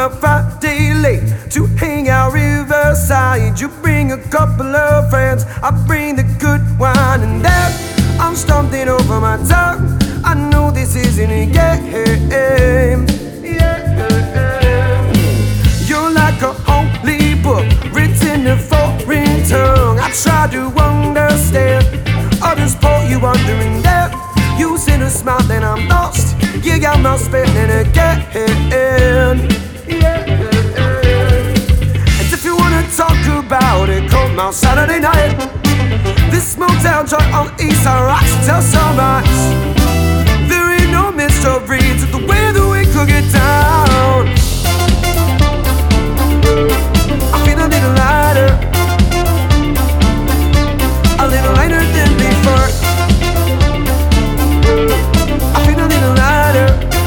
up Friday late to hang out riverside. You bring a couple of friends, I bring the good wine, and then I'm stumbling over my tongue. I know this isn't a game. You're like a holy book written in foreign tongue. I try to understand, others pull you under in depth. You send a smile, then I'm lost. You got my spinning again. And if you wanna talk about it, come out Saturday night. This motel joint on East Side rocks. Tell somebody there ain't no mystery to the way that we could get down. I feel a little lighter, a little lighter than before. I feel a little lighter,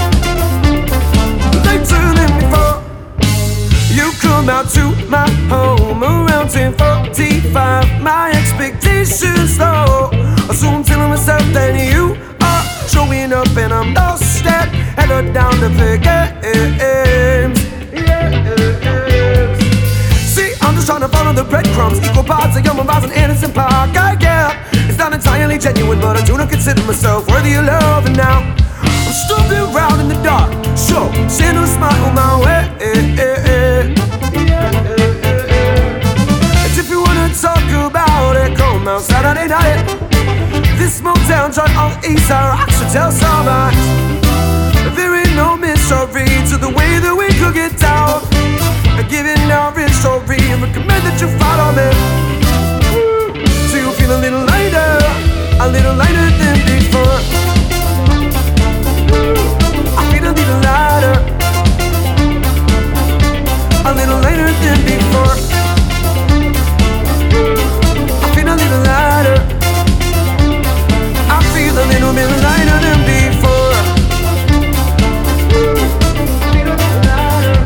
lighter than before. You come out to my home around 10:45. My expectations low, so I'm telling myself that you are showing up and I'm lost at head down to play games. See, I'm just trying to follow the breadcrumbs, equal parts of human vibes and innocent park. I get it's not entirely genuine, but I do not consider myself worthy of love. And now I'm stumbling around in the dark, so send a smile my way. And if you wanna talk about it, come out Saturday night. This motel joint on East Side rocks. So tell somebody there ain't no mystery to the way that we could get down. Giving our real story and recommend that you follow me, so you feel a little lighter than before. I feel a little lighter than before. I feel a little lighter. I feel a little bit lighter than before. I feel a little lighter.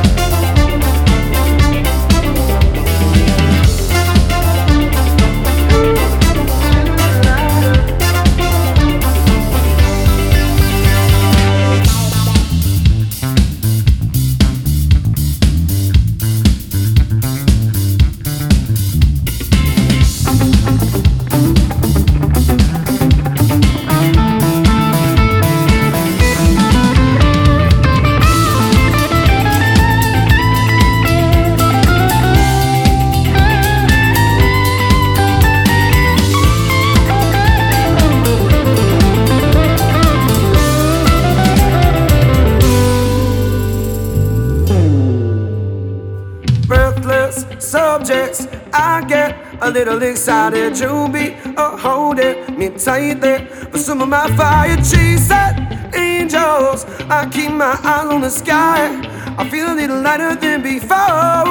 Subjects, I get a little excited. You be holding me tightly, but some of my fire chasing angels. I keep my eyes on the sky. I feel a little lighter than before.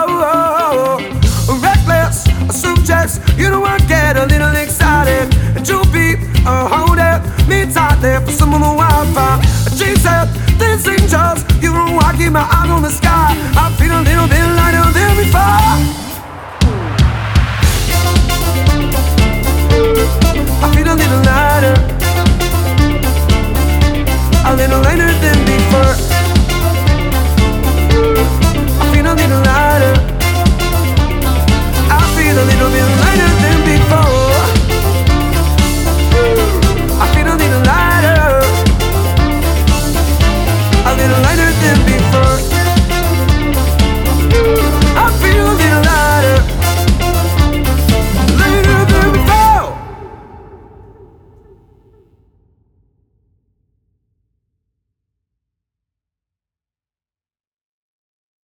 Reckless subjects, you know I get a little excited. And you be holding me tightly, for some of my wildfire chasing these angels. You know I keep my eyes on the sky.